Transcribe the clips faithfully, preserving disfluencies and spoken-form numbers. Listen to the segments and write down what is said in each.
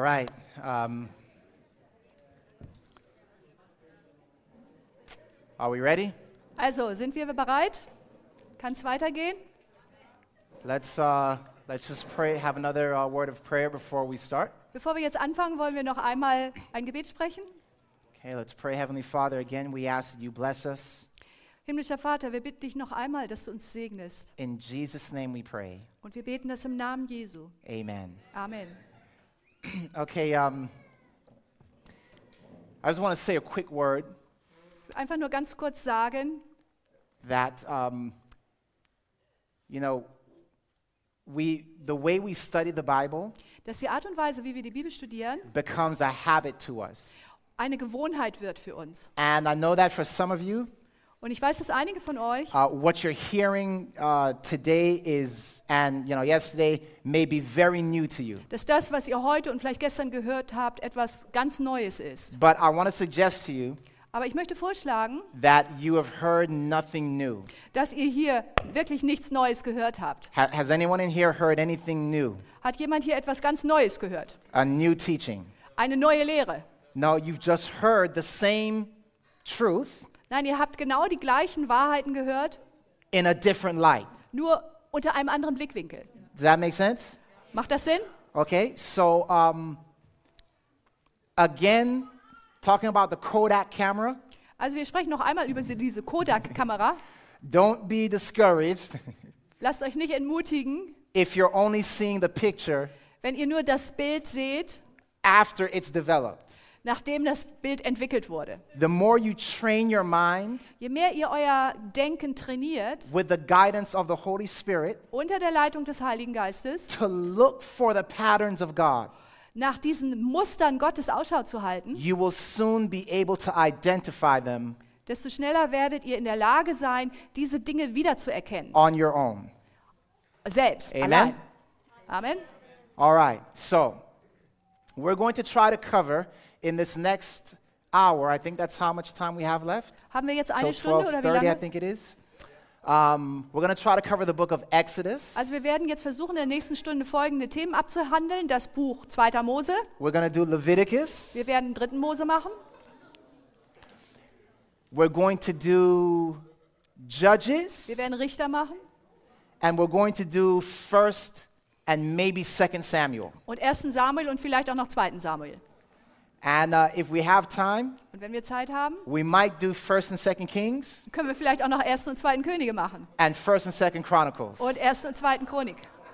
right. Um, are we ready? Also, sind wir bereit? Kann es weitergehen? Let's uh, let's just pray. Have another uh, word of prayer before we start. Bevor wir jetzt anfangen, wollen wir noch einmal ein Gebet sprechen. Okay, let's pray. Heavenly Father, again, we ask that you bless us. Himmlischer Vater, wir bitten dich noch einmal, dass du uns segnest. In Jesus' name we pray. Und wir beten das im Namen Jesu. Amen. Amen. Okay, um, I just want to say a quick word Einfach nur ganz kurz sagen, that, um, you know, we the way we study the Bible dass die Art und Weise, wie wir die Bibel studieren, becomes a habit to us. eine Gewohnheit wird für uns. And I know that for some of you, Und ich weiß, dass einige von euch, uh, what you're hearing uh, today is, and you know, yesterday may be very new to you. dass das, was ihr heute und vielleicht gestern gehört habt, etwas ganz Neues ist. But I want to suggest to you Aber ich möchte vorschlagen, that you have heard nothing new. dass ihr hier wirklich nichts Neues gehört habt. Ha- has anyone in here heard anything new? Hat jemand hier etwas ganz Neues gehört? A new teaching? Eine neue Lehre? No, you've just heard the same truth Nein, ihr habt genau die gleichen Wahrheiten gehört, in a different light. nur unter einem anderen Blickwinkel. Does that make sense? Macht das Sinn? Okay, so um, again, talking about the Kodak camera, Also wir sprechen noch einmal über diese Kodak-Kamera. don't be discouraged Lasst euch nicht entmutigen, if you're only seeing the picture wenn ihr nur das Bild seht, after it's developed. nachdem das Bild entwickelt wurde. The more you train your mind Je mehr ihr euer Denken trainiert, with the guidance of the Holy Spirit unter der Leitung des Heiligen Geistes, to look for the patterns of God, nach diesen Mustern Gottes Ausschau zu halten, you will soon be able to identify them desto schneller werdet ihr in der Lage sein, diese Dinge wiederzuerkennen. on your own. Selbst, Amen. allein. Amen. All right, so we're going to try to cover in this next hour, I think that's how much time we have left. Haben wir jetzt Till eine Stunde oder wie twelve thirty, I lange? think it is. Um, we're going to try to cover the book of Exodus. Also wir werden jetzt versuchen, in der nächsten Stunde folgende Themen abzuhandeln. Das Buch zweiter Mose. We're going to do Leviticus. Wir werden dritten Mose machen. We're going to do Judges. Wir werden Richter machen. And we're going to do First and maybe Second Samuel. Und ersten Samuel und vielleicht auch noch zweiten Samuel. And uh, if we have time, Und wenn wir Zeit haben, we might do First and Second Kings können wir vielleicht auch noch ersten und zweiten Könige machen. and First and Second Chronicles. Und ersten und zweiten Chronik.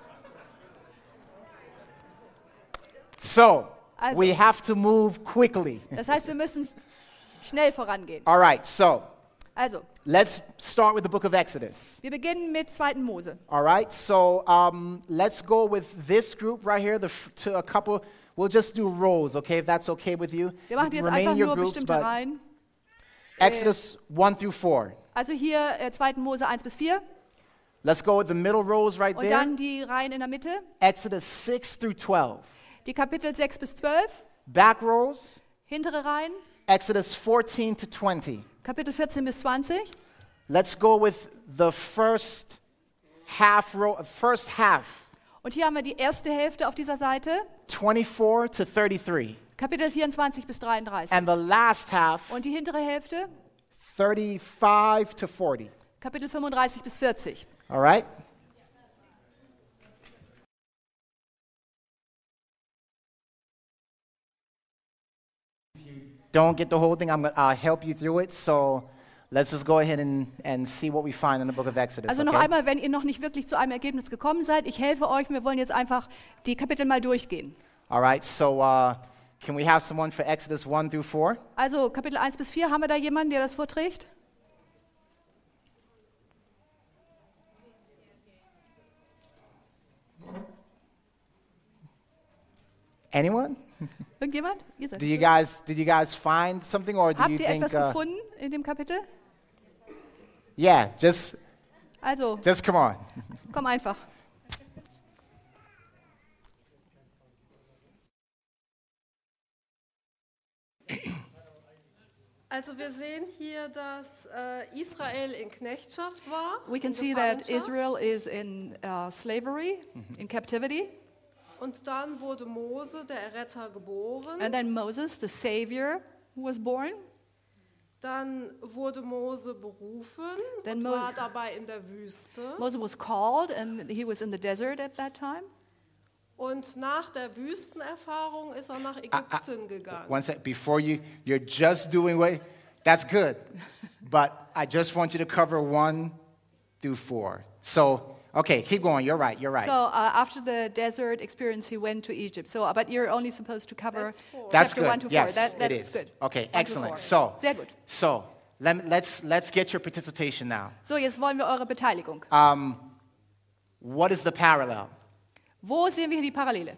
So, Also. we have to move quickly. Das heißt, wir müssen schnell vorangehen. All right, so Also, let's start with the book of Exodus. wir beginnen mit zweiten Mose. All right, so um, let's go with this group right here. The f- to a couple, we'll just do rows, okay? If that's okay with you. Wir machen You can jetzt remain einfach in your nur groups, bestimmte but Reihen. Exodus one through four. Also hier äh, zweiten Mose eins bis vier. Let's go with the middle rows right Und there. dann die Reihen in der Mitte. Exodus six through twelve. Die Kapitel sechs bis zwölf. Back rows, Hintere Reihen. Exodus fourteen to twenty. Kapitel vierzehn bis zwanzig. Let's go with the first half row, first half, Und hier haben wir die erste Hälfte auf dieser Seite. twenty-four to thirty-three. Kapitel vierundzwanzig bis dreiunddreißig. And the last half, Und die hintere Hälfte. thirty-five to forty. Kapitel fünfunddreißig bis vierzig. All right? Don't get the whole thing. I'm going to uh, help you through it. So let's just go ahead and, and see what we find in the book of Exodus. Also noch okay? einmal, wenn ihr noch nicht wirklich zu einem Ergebnis gekommen seid, ich helfe euch. Wir wollen jetzt einfach die Kapitel mal durchgehen. All right. So uh, can we have someone for Exodus one through four? Also Kapitel eins bis vier, haben wir da jemanden, der das vorträgt? Anyone? Irgendjemand? Ihr seid Did you guys did you guys find something, or do Habt you ihr think? etwas Uh, gefunden in dem Kapitel? yeah. Just Also, just come on. komm einfach. Also wir sehen hier, dass äh, Israel in Knechtschaft war. We can in see that Gefangenschaft. Israel is in uh, slavery, in captivity. Und dann wurde Mose, der Erretter, geboren. And then Moses, the Savior, was born. Dann wurde Mose berufen Then und Mo- war dabei in der Wüste. Moses was called and he was in the desert at that time. Und nach der Wüstenerfahrung ist er nach Ägypten gegangen. One sec, before you, you're just doing what, that's good. But I just want you to cover one through four. So, okay, keep going. You're right, you're right. So uh, after the desert experience, he went to Egypt. So, uh, but you're only supposed to cover That's four. That's chapter good. one to Yes, four. That, it that's is. good. Okay, One to excellent. four. So, Sehr gut. so let, me- let's, let's get your participation now. So, jetzt wollen wir eure Beteiligung. Um, what is the parallel? Wo sehen wir hier die Parallele?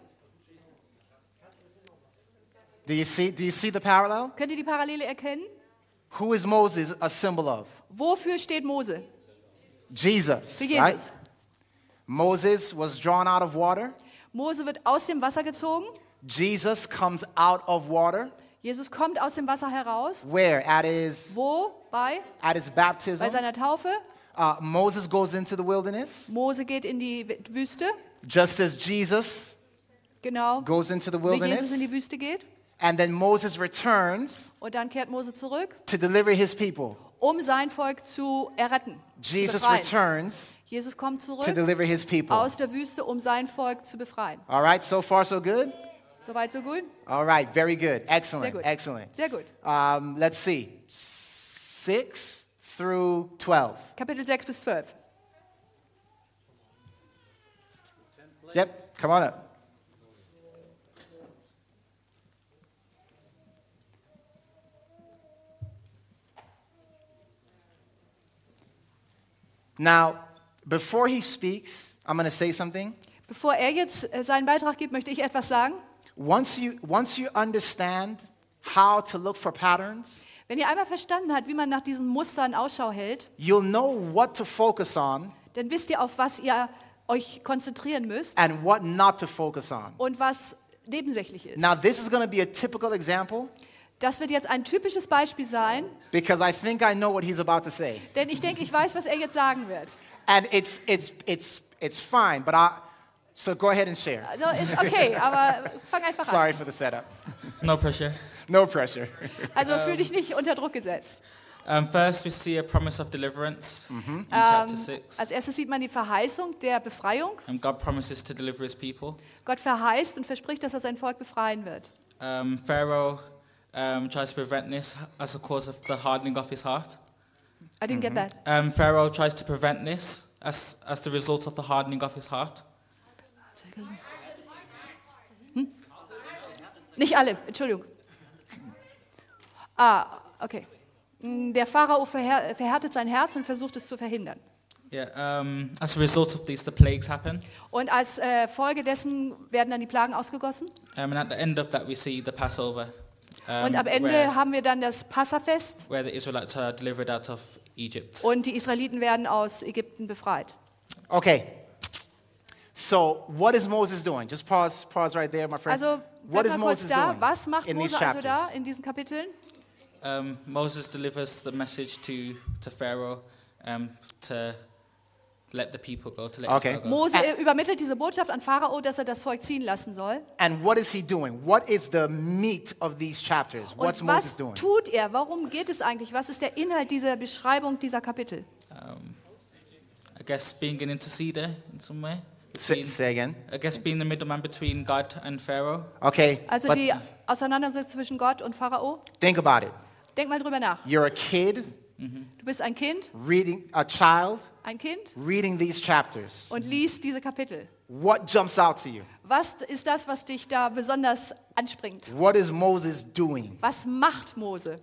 Do you see, do you see the parallel? Könnt ihr die Parallele erkennen? Who is Moses a symbol of? Wofür steht Mose? Jesus, Für right? Jesus. Moses was drawn out of water. Mose wird aus dem Wasser gezogen. Jesus comes out of water. Jesus kommt aus dem Wasser heraus. Where? At his, Wo? Bei? at his Bei baptism. seiner Taufe. Uh, Moses goes into the wilderness, Mose geht in die Wüste. just as Jesus Genau. goes into the Wie Jesus in wilderness. die Wüste geht. And then Moses returns Und dann kehrt Mose zurück, to deliver his people. um sein Volk zu erretten. Jesus zu befreien. returns Jesus kommt to zurück deliver his people. aus der Wüste, um sein Volk zu befreien. All right, so far so good? Soweit, so gut? All right, very good. Sehr Excellent, gut. excellent. Sehr gut. Um, let's see. six through twelve. Kapitel sechs bis zwölf. Yep, come on up. Now, before he speaks, I'm going to say something. Bevor er jetzt äh, seinen Beitrag gibt, möchte ich etwas sagen. Once you, once you understand how to look for patterns, Wenn ihr einmal verstanden habt, wie man nach diesen Mustern Ausschau hält, you'll know what to focus on dann wisst ihr, auf was ihr euch konzentrieren müsst and what not to focus on. und was nebensächlich ist. Now, this is going to be a typical example Das wird jetzt ein typisches Beispiel sein, because I think I know what he's about to say. denn ich denke, ich weiß, was er jetzt sagen wird. And it's, it's, it's, it's fine, but I, so go ahead and share. Also ist okay, aber fang einfach an. Sorry for the setup. No pressure. No pressure. Also fühl dich nicht unter Druck gesetzt. Um, first, we see a promise of deliverance in chapter Ähm, six. als erstes sieht man die Verheißung der Befreiung. And God promises to deliver his people. Gott verheißt und verspricht, dass er sein Volk befreien wird. Um, Pharaoh um, tries to prevent this as a cause of the hardening of his heart. I didn't get that. Um, Pharaoh tries to prevent this as, as the result of the hardening of his heart. Hm? Nicht alle, Entschuldigung. Ah, okay. Mm, Der Pharao verhär, verhärtet sein Herz und versucht es zu verhindern. Yeah. Um, as a result of these, the plagues happen. Und als äh, Folge dessen werden dann die Plagen ausgegossen. Um, and at the end of that, we see the Passover, um, Und am Ende where, haben wir dann das Passafest where the Israelites are delivered out of Egypt. und die Israeliten werden aus Ägypten befreit. Okay. So, what is Moses doing? Just pause, pause right there, my friend. Also, What bleib is mal kurz Moses da. doing Was macht in these Mose also da chapters? in diesen Kapiteln? Um, Moses delivers the message to, to Pharaoh um, to let the people go, to let Okay. Israel go. Mose äh, übermittelt diese Botschaft an Pharao, dass er das Volk ziehen lassen soll. And what is he doing? What is the meat of these chapters? What's Und Moses was doing? tut er? Worum geht es eigentlich? Was ist der Inhalt dieser Beschreibung dieser Kapitel? Um, I guess being an interceder in some way. Say, Between, say again. I guess being the middleman between God and Pharaoh. Okay. Also but die Auseinandersetzung zwischen Gott und Pharao. think about it. Denk mal drüber nach. You're a kid Du bist ein Kind, reading, a child ein Kind reading these chapters. und liest diese Kapitel. What jumps out to you? Was ist das, was dich da besonders anspringt? What is Moses doing? Was macht Mose?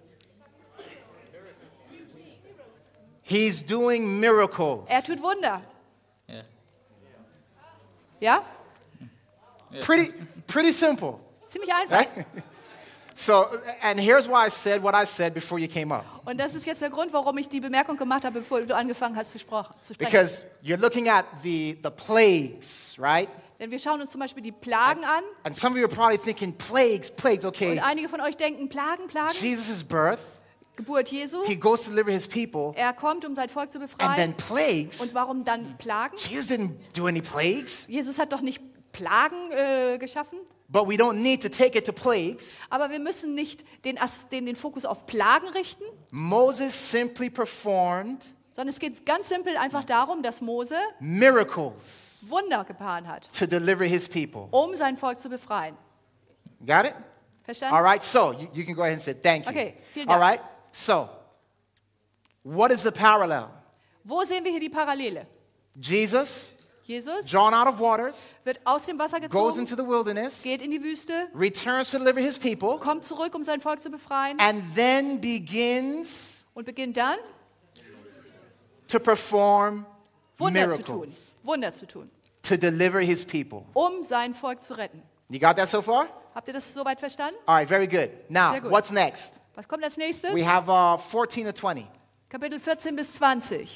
He's doing miracles. Er tut Wunder. Yeah. Ja? Pretty, pretty simple. Ziemlich einfach. Right? So, and here's why I said what I said before you came up. Und das ist jetzt der Grund, warum ich die Bemerkung gemacht habe, bevor du angefangen hast zu, spro- zu sprechen. Because you're looking at the, the plagues, right? Denn wir schauen uns zum Beispiel die Plagen an. And some of you are probably thinking, plagues, plagues, Und okay. einige von euch denken, Plagen, Plagen. Jesus' birth, Geburt Jesu. he goes to deliver his people, Er kommt, um sein Volk zu and befreien. then plagues. Und warum dann Plagen? Jesus didn't do any plagues. Jesus hat doch nicht Plagen äh, geschaffen. but we don't need to take it to plagues. Aber wir müssen nicht den, As- den, den Fokus auf Plagen richten, Moses simply performed sondern es geht ganz simpel einfach darum, dass Mose miracles Wunder getan hat, to deliver his people. um sein Volk zu befreien. Got it? Verstanden? All right, so you, you can go ahead and say thank you. Okay, vielen All Dank. right, so what is the parallel? Wo sehen wir hier die Parallele? Jesus, Jesus drawn out of waters, wird aus dem Wasser goes gezogen, into the wilderness, geht in die Wüste, returns to deliver his people, kommt zurück, um sein Volk zu befreien and then begins und beginnt dann to perform Wunder zu tun. miracles Wunder zu tun, to deliver his people. um sein Volk zu retten. You got that so far? Habt ihr das soweit verstanden? All right, very good. Now, Sehr gut. what's next? Was kommt als nächstes? We have uh, fourteen to twenty. Kapitel vierzehn bis zwanzig.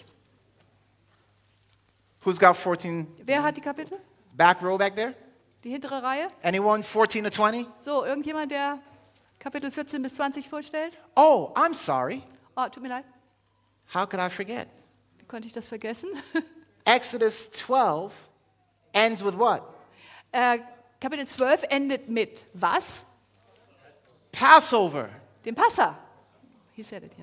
Who's got fourteen? Wer hat die Kapitel? Back row back there? Die hintere Reihe? Anyone? fourteen to twenty? So, irgendjemand, der Kapitel vierzehn bis zwanzig vorstellt? Oh, I'm sorry. Oh, tut mir leid. How could I forget? Wie konnte ich das vergessen? Exodus twelve ends with what? äh, Kapitel zwölf endet mit was? Passover. Dem Passa. He said it, ja.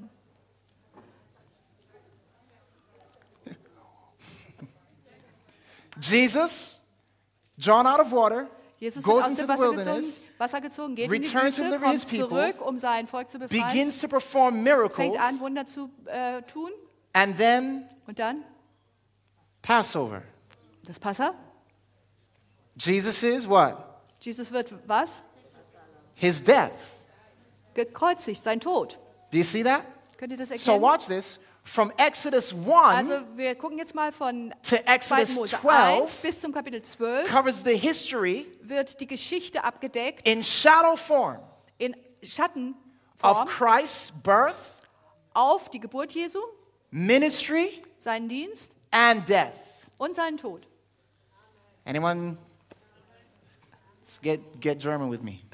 Jesus, drawn out of water, Jesus wird goes aus into dem the Wasser gezogen, wilderness, Wasser gezogen, geht in die returns to Wüste, deliver his kommt people, zurück, um sein Volk zu befreien, begins to perform miracles, fängt an, Wunder zu äh, tun and then und dann Passover. das Passa. Jesus is what? Jesus wird was? His death. Gekreuzigt, sein Tod. Do you see that? Könnt ihr das So erkennen? watch this. From Exodus one Also wir gucken jetzt mal von to zweiten Exodus Mose twelve eins bis zum Kapitel zwölf covers the history wird die Geschichte abgedeckt in shadow form in Schattenform of Christ's birth, auf die Geburt Jesu, ministry, seinen Dienst and death. und seinen Tod. Anyone get, get German with me?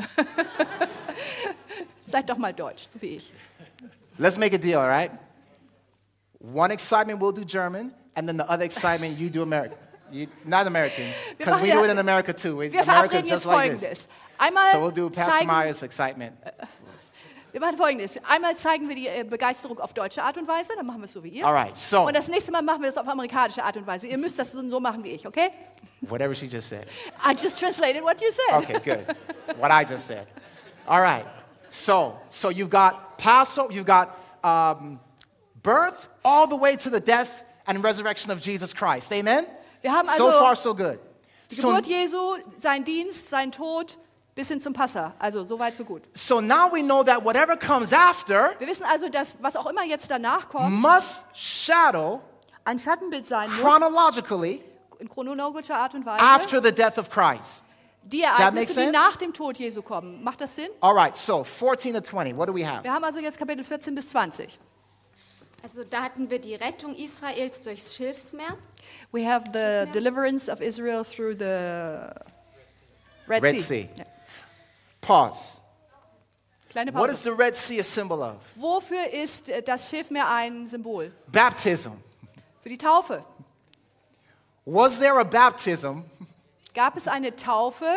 Seid doch mal deutsch, so wie ich. Let's make a deal, all right? One excitement we'll do German, and then the other excitement you do American. You, not American, because machen we ja- do it in America too. We, Wir America verabreden is jetzt just like this. Folgendes. Einmal So we'll do Pastor zeigen, Myers' excitement. wir machen Folgendes. Einmal zeigen wir die äh, Begeisterung auf deutsche Art und Weise, dann machen wir es so wie ihr. All right, so Und das nächste Mal machen wir es auf amerikanische Art und Weise. Ihr müsst das so so machen wie ich, okay? whatever she just said. I just translated what you said. Okay, good. What I just said. All right. So, so you've got Passover, you've got um, birth, all the way to the death and resurrection of Jesus Christ. Amen. Wir haben So also far, so good. die So, Geburt Jesu, sein Dienst, sein Tod, bis hin zum Passa. Also so weit, so gut. so now we know that whatever comes after Wir wissen also, dass was auch immer jetzt danach kommt, must shadow ein Schattenbild sein muss, chronologically in chronologischer Art und Weise, after the death of Christ. die that make Ereignisse, die sense? nach dem Tod Jesu kommen. Macht das Sinn? All right, so fourteen to twenty, what do we have? Wir haben also jetzt Kapitel vierzehn bis zwanzig. Also da hatten wir die Rettung Israels durchs Schilfsmeer. We have the deliverance of Israel through the Red, Red Sea. Sea. Ja. Pause. Kleine What Pause. is the Red Sea a symbol of? Wofür ist äh, das Schilfmeer ein Symbol? Baptism. Für die Taufe. Was there a baptism Gab es eine Taufe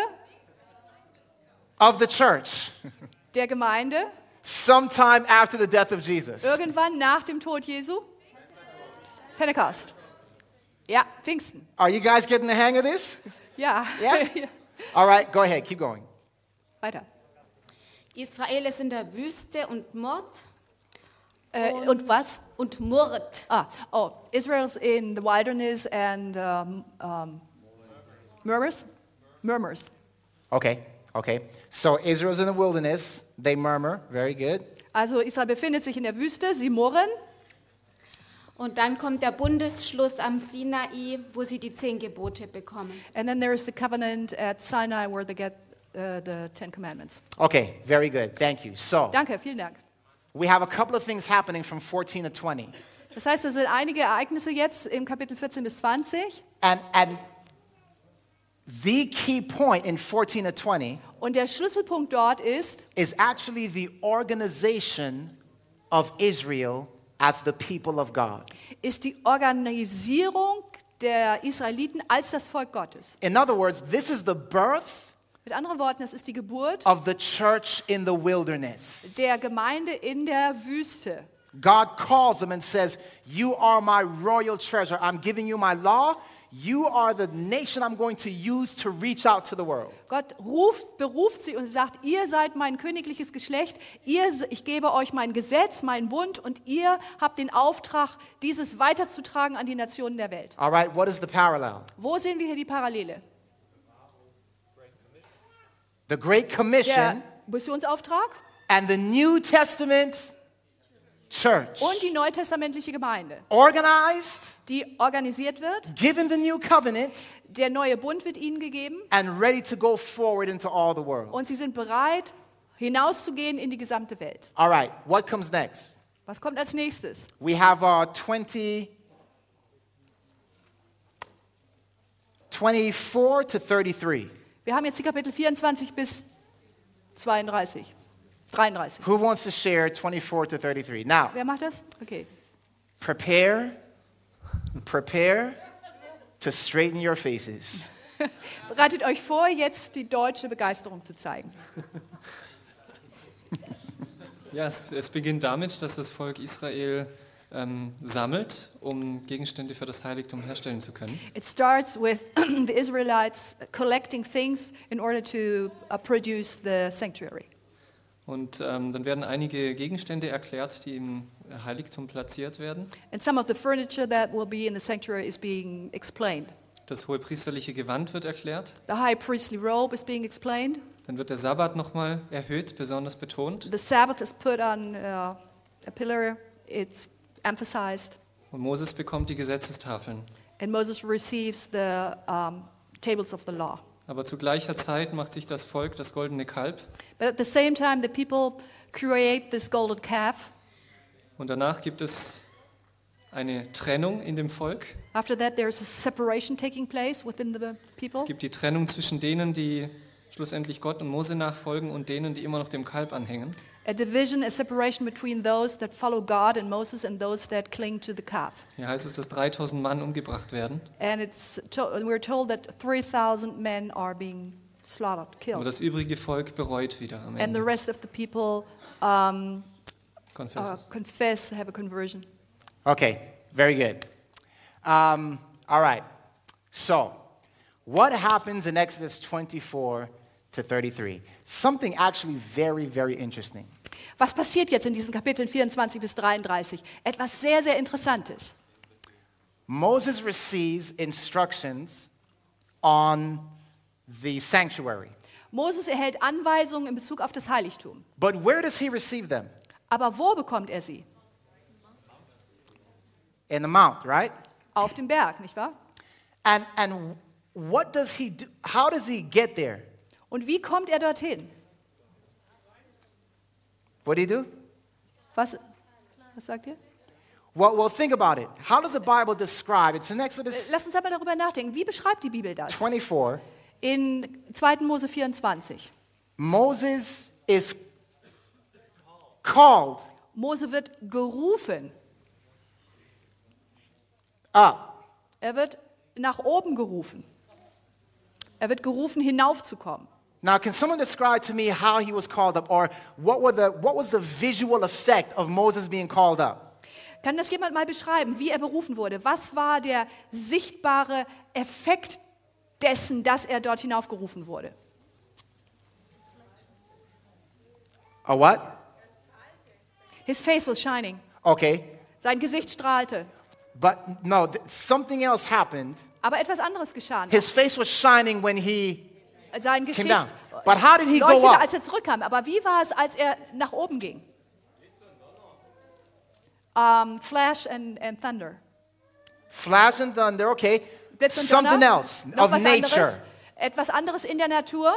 of the church der Gemeinde sometime after the death of Jesus? irgendwann nach dem Tod Jesu? Pentecost. Ja, Pfingsten. Are you guys getting the hang of this? Ja. Ja? All right, go ahead, keep going. Weiter. Israel ist in der Wüste und murrt Äh, Und- und was? und murrt. Ah, oh, Israel's in the wilderness and um, um, murmurs? Murmurs. Okay, okay. So Israel's in the wilderness, they murmur, very good. Also Israel befindet sich in der Wüste, sie murren. Und dann kommt der Bundesschluss am Sinai, wo sie die zehn Gebote bekommen. And then there is the covenant at Sinai where they get uh, the Ten Commandments. Okay, very good, thank you. So Danke, vielen Dank. we have a couple of things happening from fourteen to twenty. Das heißt, es sind einige Ereignisse jetzt im Kapitel vierzehn bis zwanzig. And, and the key point in fourteen to twenty Und der Schlüsselpunkt dort ist, is actually the organization of Israel as the people of God. ist die Organisierung der Israeliten als das Volk Gottes. In other words, this is the birth Mit anderen Worten, es ist die Geburt of the church in the wilderness. der Gemeinde in der Wüste. God calls them and says, you are my royal treasure. I'm giving you my law. You are the nation I'm going to use to reach out to the world. Gott ruft, beruft sie und sagt, ihr seid mein königliches Geschlecht, ihr, ich gebe euch mein Gesetz, meinen Bund und ihr habt den Auftrag, dieses weiterzutragen an die Nationen der Welt. All right, what is the parallel? Wo sehen wir hier die Parallele? The Great Commission Der Missionsauftrag and the New Testament church. und die neutestamentliche Gemeinde, Organized, die organisiert wird, given the new covenant, der neue Bund wird ihnen gegeben and ready to go forward into all the world. und sie sind bereit, hinauszugehen in die gesamte Welt. All right, what comes next? Was kommt als nächstes? We have our twenty, twenty-four to thirty-three. Wir haben jetzt die Kapitel vierundzwanzig bis zweiunddreißig, dreiunddreißig. Who wants to share twenty-four to thirty-three? Now, Wer macht das? Okay. prepare, prepare to straighten your faces. Bereitet euch vor, jetzt die deutsche Begeisterung zu zeigen. Ja, es, es beginnt damit, dass das Volk Israel ähm, sammelt, um Gegenstände für das Heiligtum herstellen zu können. It starts with the Israelites collecting things in order to uh, produce the sanctuary. Und ähm, dann werden einige Gegenstände erklärt, die im Heiligtum platziert werden. And some of the furniture that will be in the sanctuary is being explained. Das hohepriesterliche Gewand wird erklärt. The high priestly robe is being explained. Dann wird der Sabbat nochmal erhöht, besonders betont. The Sabbath is put on uh, a pillar. It's emphasized. Und Moses bekommt die Gesetzestafeln. And Moses receives the um, tables of the law. Aber zu gleicher Zeit macht sich das Volk das goldene Kalb. But at the same time, the people create this golden calf. Und danach gibt es eine Trennung in dem Volk. After that, there's a separation taking place within the people. Es gibt die Trennung zwischen denen, die schlussendlich Gott und Mose nachfolgen, und denen, die immer noch dem Kalb anhängen. A division, a separation between those that follow God and Moses and those that cling to the calf. Hier heißt es, dass dreitausend Mann umgebracht werden. And it's to, we're told that three thousand men are being slaughtered, Aber killed. das übrige Volk bereut wieder am And the Ende. rest of the people um, uh, Confesses. confess, have a conversion. Okay, very good. Um, all right. So, what happens in Exodus twenty-four to thirty-three? Something actually very, very interesting. Was passiert jetzt in diesen Kapiteln vierundzwanzig bis dreiunddreißig? Etwas sehr, sehr Interessantes. Moses receives instructions on the sanctuary. Moses erhält Anweisungen in Bezug auf das Heiligtum. But where does he receive them? Aber wo bekommt er sie? In the mount, right? Auf dem Berg, nicht wahr? And and what does he do? How does he get there? Und wie kommt er dorthin? What do he do? Was, was sagt ihr? Well, well, think about it. How does the Bible describe? It's in Exodus Lass uns aber darüber nachdenken. Wie beschreibt die Bibel das? twenty-four. In zweiten Mose vierundzwanzig. Moses is called Mose wird gerufen. up. Er wird nach oben gerufen. Er wird gerufen, hinaufzukommen. Now, can someone describe to me how he was called up, or what were the what was the visual effect of Moses being called up? Kann das jemand mal beschreiben, wie er berufen wurde? Was war der sichtbare Effekt dessen, dass er dort hinaufgerufen wurde? A what? His face was shining. Okay, Sein Gesicht strahlte. but no, th- something else happened. Aber etwas anderes geschah. His face was shining when he. Sein came Gesicht down. But how did he go leuchtete, up? als er zurückkam. Aber wie war es, als er nach oben ging? Um, flash and, and thunder. Flash and thunder. Okay, Blitz und something Donner. else Noch of was nature. anderes. Etwas anderes in der Natur.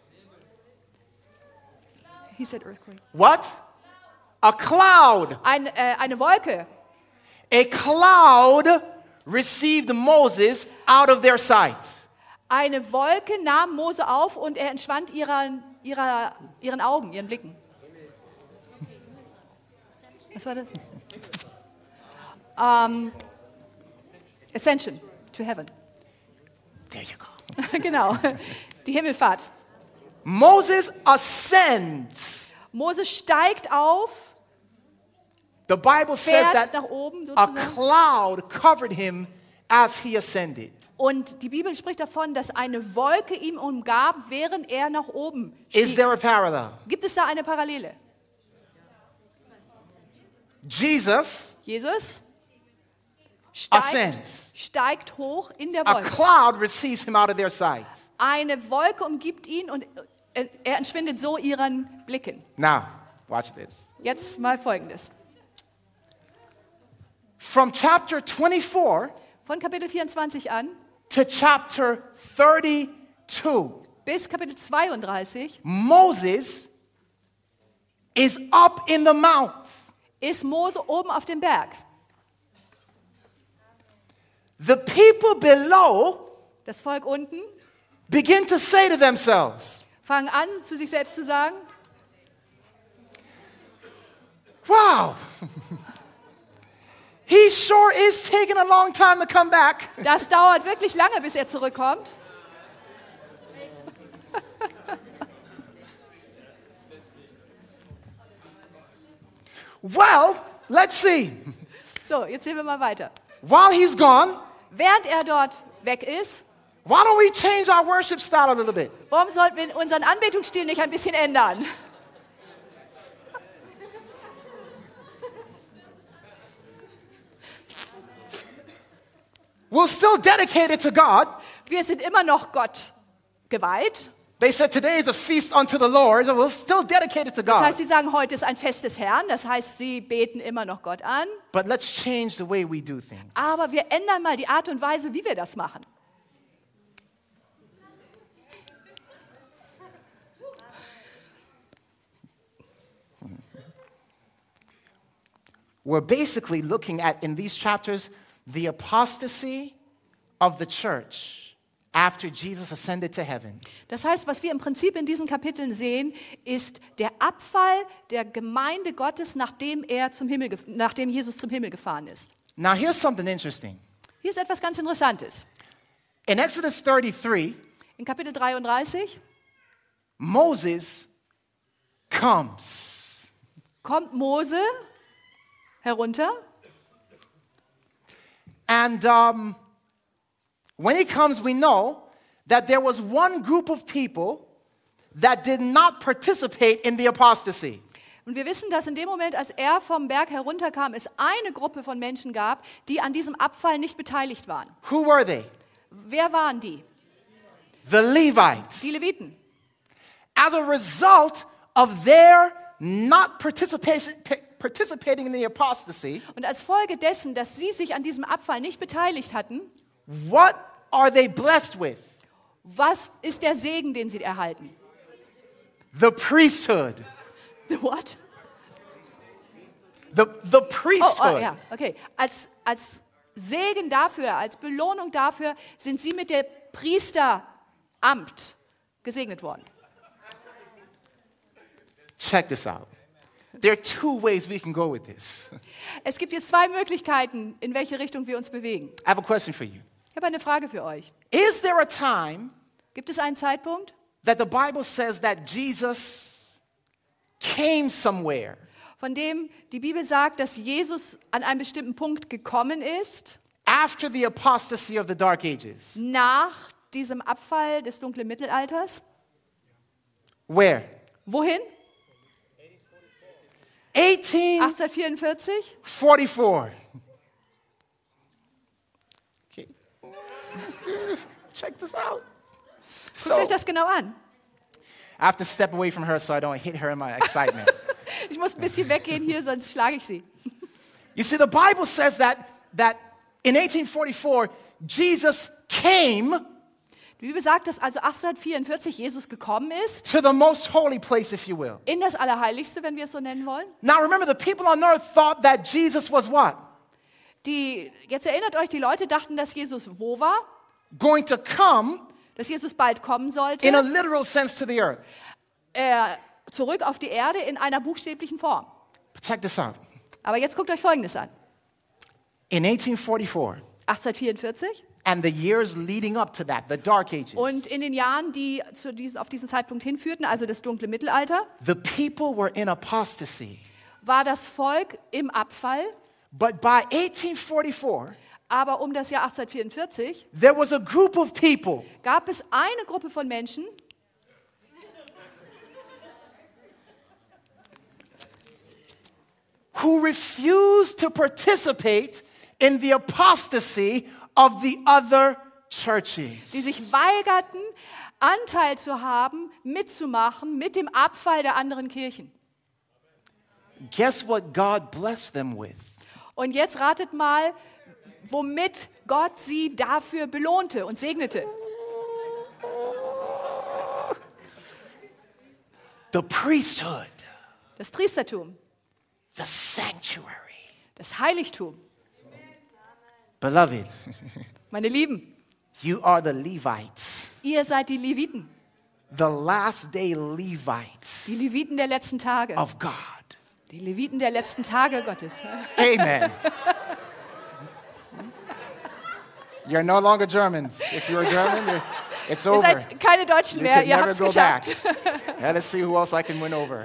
He said earthquake. What? A cloud. Ein, äh, eine Wolke. A cloud received Moses out of their sight. Eine Wolke nahm Mose auf und er entschwand ihrer, ihrer, ihren Augen, ihren Blicken. Was war das? Um, ascension. to heaven. There you go. Genau, die Himmelfahrt. Moses ascends. Mose steigt auf, The Bible says fährt that nach oben a sozusagen. cloud covered him as he ascended. Und die Bibel spricht davon, dass eine Wolke ihm umgab, während er nach oben Is stieg. there a parallel? Gibt es da eine Parallele? Jesus Jesus steigt, ascends. steigt hoch in der A Wolke. cloud receives him out of their sight. Eine Wolke umgibt ihn und er er entschwindet so ihren Blicken. Now, watch this. Jetzt mal Folgendes. From chapter twenty-four Von Kapitel vierundzwanzig an to chapter thirty-two, bis Kapitel zweiunddreißig Moses is up in the mount. ist Mose oben auf dem Berg. The people below Das Volk unten begin to say to themselves, fangen an, zu sich selbst zu sagen, wow, he sure is taking a long time to come back. das dauert wirklich lange, bis er zurückkommt. Well, let's see. So, jetzt sehen wir mal weiter. While he's gone, Während er dort weg ist, why don't we change our worship style a little bit? warum sollten wir unseren Anbetungsstil nicht ein bisschen ändern? We're still dedicated to God. Wir sind immer noch Gott geweiht. They said today is a feast unto the Lord, so we're still dedicated to Das God. heißt, sie sagen, heute ist ein Fest des Herrn. Das heißt, sie beten immer noch Gott an. But let's change the way we do things. Aber wir ändern mal die Art und Weise, wie wir das machen. We're basically looking at, in these chapters, the apostasy of the church after Jesus ascended to heaven. Das heißt, was wir im Prinzip in diesen Kapiteln sehen, ist der Abfall der Gemeinde Gottes, nachdem, er zum Himmel, gef- nachdem Jesus zum Himmel gefahren ist. Now, here's something interesting. Hier ist etwas ganz Interessantes. In Exodus thirty-three, In Kapitel dreiunddreißig Moses comes. kommt Mose herunter. And um, when he comes, we know that there was one group of people that did not participate in the apostasy. Und wir wissen, dass in dem Moment, als er vom Berg herunterkam, es eine Gruppe von Menschen gab, die an diesem Abfall nicht beteiligt waren. Who were they? Wer waren die? The Levites. Die Leviten. As a result of their not participation, pa- participating in the apostasy, Und als Folge dessen, dass sie sich an diesem Abfall nicht beteiligt hatten, what are they blessed with? was ist der Segen, den sie erhalten? The priesthood. The what? The, the Oh, priesthood. oh ja, okay. Als, als Segen dafür, als Belohnung dafür sind sie mit dem Priesteramt gesegnet worden. Check this out. There are two ways we can go with this. Es gibt jetzt zwei Möglichkeiten, in welche Richtung wir uns bewegen. I have a question for you. Ich habe eine Frage für euch. Is there a time Gibt es einen Zeitpunkt, that the Bible says that Jesus came somewhere von dem die Bibel sagt, dass Jesus an einem bestimmten Punkt gekommen ist, after the apostasy of the Dark Ages? nach diesem Abfall des dunklen Mittelalters? Where? Wohin? eighteen achtzehnhundertvierundvierzig? forty-four. Okay. Check this out. Guckt So, euch das genau an. I have to step away from her so I don't hit her in my excitement. Ich muss ein bisschen weggehen hier, sonst schlage ich sie. You see, the Bible says that, that in eighteen forty-four, Jesus came Die Bibel sagt, dass also achtzehnhundertvierundvierzig Jesus gekommen ist, to the most holy place, if you will. in das Allerheiligste, wenn wir es so nennen wollen. Now remember, the people on earth thought that Jesus was what? Die, jetzt erinnert euch, die Leute dachten, dass Jesus wo war? Going to come Dass Jesus bald kommen sollte, in a literal sense to the earth. äh, zurück auf die Erde in einer buchstäblichen Form. But check this out. Aber jetzt guckt euch Folgendes an. In eighteen forty-four, achtzehnhundertvierundvierzig. and the years leading up to that, the Dark Ages. Und in den Jahren, die zu diesem, auf diesen Zeitpunkt hinführten, also das dunkle Mittelalter, The people were in apostasy. war das Volk im Abfall. But by eighteen forty-four, Aber um das Jahr achtzehnhundertvierundvierzig there was a group of people gab es eine Gruppe von Menschen, who refused to participate in the apostasy of the other churches. die sich weigerten, Anteil zu haben, mitzumachen mit dem Abfall der anderen Kirchen. Guess what God blessed them with? Und jetzt ratet mal, womit Gott sie dafür belohnte und segnete. The priesthood, Das Priestertum, the sanctuary. das Heiligtum. Beloved, Meine Lieben, you are the Levites, ihr seid die Leviten, the last day Levites die Leviten der letzten Tage, of God. die Leviten der letzten Tage Gottes. Amen. You're no longer Germans. If you're German, it's Ihr over. seid keine Deutschen You mehr, can ihr never habt es go back. geschafft. Yeah, let's see who else I can win over.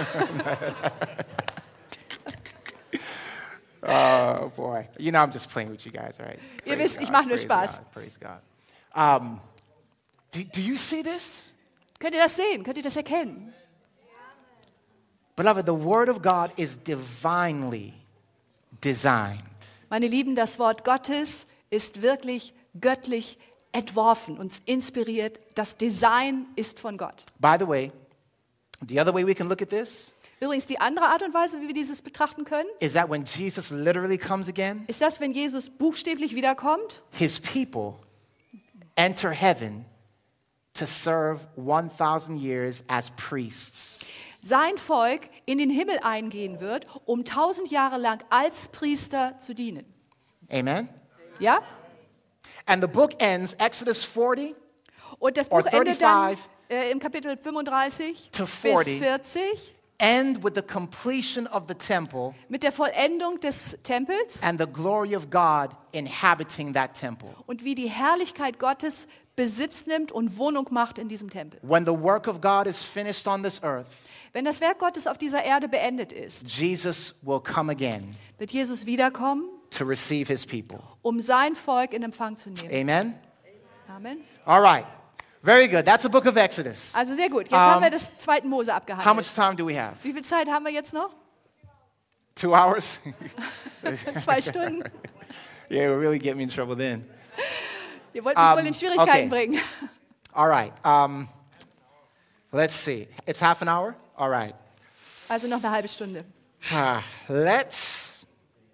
Oh boy, you know I'm just playing with you guys, right? Ihr Praise wisst, ich God, mache nur praise Spaß. God, praise God. Um, do, do you see this, Könnt ihr das sehen? Könnt ihr das erkennen? beloved? The Word of God is divinely designed. Meine Lieben, das Wort Gottes ist wirklich göttlich entworfen, uns inspiriert. Das Design ist von Gott. By the way, the other way we can look at this Übrigens, die andere Art und Weise, wie wir dieses betrachten können, is that when Jesus literally comes again, ist das, wenn Jesus buchstäblich wiederkommt, His people enter heaven to serve one thousand years as priests. sein Volk in den Himmel eingehen wird, um tausend Jahre lang als Priester zu dienen. Amen? Ja? And the book ends, Exodus forty Und das Or Buch endet dann thirty-five äh, im Kapitel fünfunddreißig to bis forty. vierzig end with the completion of the temple mit der Vollendung des Tempels and the glory of God inhabiting that temple. und wie die Herrlichkeit Gottes Besitz nimmt und Wohnung macht in diesem Tempel. When the work of God is finished on this earth, Wenn das Werk Gottes auf dieser Erde beendet ist, Jesus will come again wird Jesus wiederkommen, to receive his people. um sein Volk in Empfang zu nehmen. Amen? Amen. All right. Very good. That's the book of Exodus. Also sehr gut. Jetzt Um, haben wir das zweiten Mose How abgehandelt. much time do we have? Wie viel Zeit haben wir jetzt noch? Two hours? Zwei Stunden. Yeah, it will really get me in trouble then. Ihr wollt mich Um, wohl in Schwierigkeiten okay. bringen. All right. Um, let's see. It's half an hour? All right. Also noch eine halbe Stunde. Ah, let's.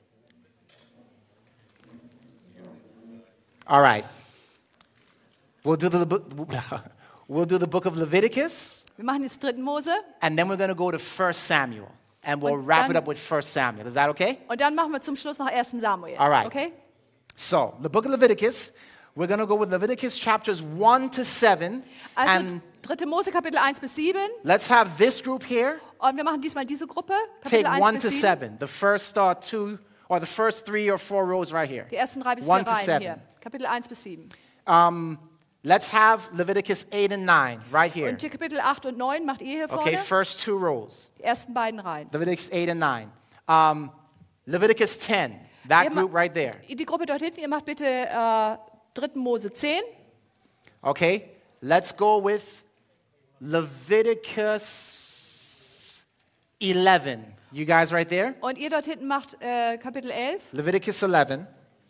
All right. We'll do the book. We'll do the book of Leviticus, Wir machen jetzt dritten Mose and then we're going to go to First Samuel, and we'll Und wrap it dann- up with First Samuel. Is that okay? und dann machen wir zum Schluss noch ersten Samuel. All right. Okay? So, the book of Leviticus. We're going to go with Leviticus chapters one to seven, Also and dritte Mose Kapitel eins bis sieben. let's have this group here Und wir machen diesmal diese Gruppe. Kapitel take eins one bis to sieben. seven. The first uh, two, or the first three or four rows right here. Die ersten drei bis One vier to Reihen seven. hier. Kapitel eins bis sieben. Um, let's have Leviticus eight and nine right here. Und die Kapitel acht und neun macht ihr hier vorne. Okay, first two rows. Die ersten beiden Reihen. Leviticus eight and nine. Um, Leviticus ten, that Ihr ma- group right there. Die Gruppe dort hinten, ihr macht bitte äh, dritten Mose zehn. Okay, let's go with Leviticus eleven. You guys right there? Und ihr dort hinten macht äh, Kapitel elf. Leviticus eleven.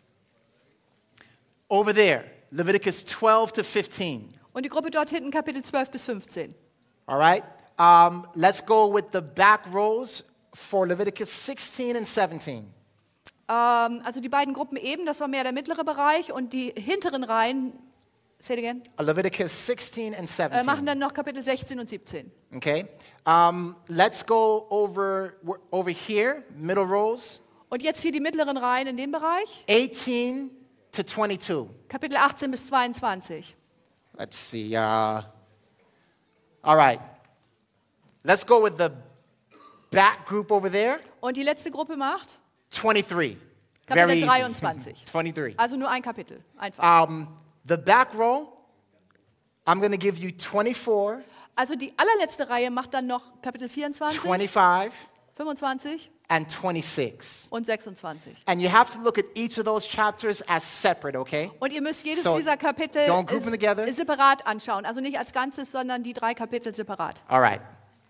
Over there, Leviticus twelve to fifteen. Und die Gruppe dort hinten Kapitel zwölf bis fünfzehn. All right? Um, let's go with the back rows for Leviticus sixteen and seventeen. Ähm, also die beiden Gruppen eben, das war mehr der mittlere Bereich. Und die hinteren Reihen, say it again, Leviticus sixteen and äh, machen seventeen. dann noch Kapitel sechzehn und siebzehn. Okay? Um, let's go over, over here, middle rows, Und jetzt hier die mittleren Reihen in dem Bereich. eighteen to twenty-two. Kapitel achtzehn bis zweiundzwanzig. Let's see. Uh, all right. Let's go with the back group over there, Und die letzte Gruppe macht twenty-three. Very Kapitel easy. dreiundzwanzig. twenty-three. Also nur ein Kapitel, einfach. Um, the back row, I'm going to give you twenty-four, Also die allerletzte Reihe macht dann noch Kapitel vierundzwanzig, twenty-five, fünfundzwanzig and twenty-six. und sechsundzwanzig. And you have to look at each of those chapters as separate, okay? Und ihr müsst jedes So, dieser Kapitel don't group them together. is- separat anschauen. Also nicht als Ganzes, sondern die drei Kapitel separat. All right.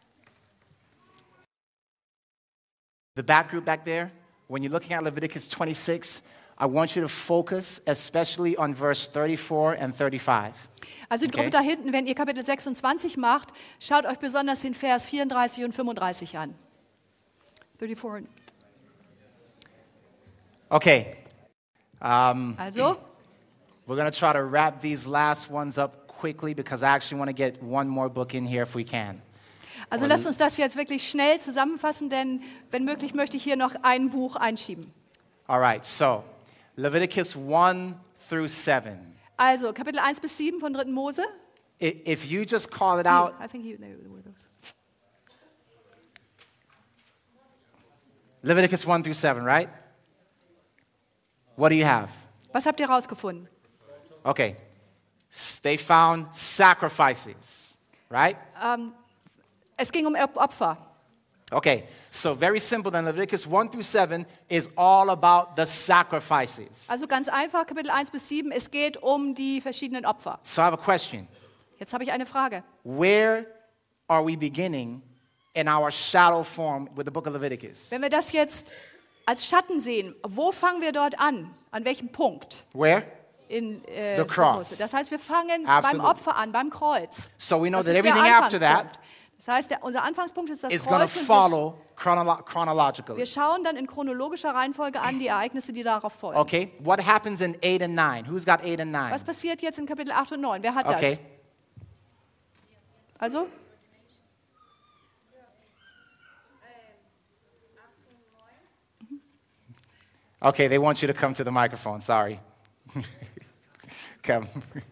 The back group back there, when you're looking at Leviticus twenty-six, I want you to focus especially on verse thirty-four and thirty-five. Also die Gruppe Okay. da hinten, wenn ihr Kapitel sechsundzwanzig macht, schaut euch besonders den Vers vierunddreißig und fünfunddreißig an. vierunddreißig. Okay. Um, Also, we're going to try to wrap these last ones up quickly because I actually want to get one more book in here if we can. also lasst uns das jetzt wirklich schnell zusammenfassen, denn wenn möglich möchte ich hier noch ein Buch einschieben. All right, so Leviticus one through seven. Also Kapitel eins bis sieben von dritten Mose. I- If you just call it out, I think he, they were those. Leviticus one through seven, right? What do you have? Was habt ihr rausgefunden? Okay. S- They found sacrifices, right? Es ging um Op- Opfer. Okay, so very simple then. Leviticus one through seven is all about the sacrifices. Also ganz einfach, Kapitel eins bis sieben, es geht um die verschiedenen Opfer. So I have a question. Jetzt habe ich eine Frage. Where are we beginning in our shadow form with the book of Leviticus? Wenn wir das jetzt als Schatten sehen, wo fangen wir dort an? An welchem Punkt? Where? In, äh, The cross. Mose? Das heißt, wir fangen Absolutely. beim Opfer an, beim Kreuz. So we know Das that ist der everything after that Anfangspunkt. Das heißt, der, unser Anfangspunkt ist das is going to Kreuz. Und wir, follow chronolo- chronologically. wir schauen dann in chronologischer Reihenfolge an die Ereignisse, die darauf folgen. Okay, what happens in eight and nine? Who's got eight and nine? Was passiert jetzt in Kapitel acht und neun? Wer hat Okay, das? Also? okay, they want you to come to the microphone. Sorry. Come.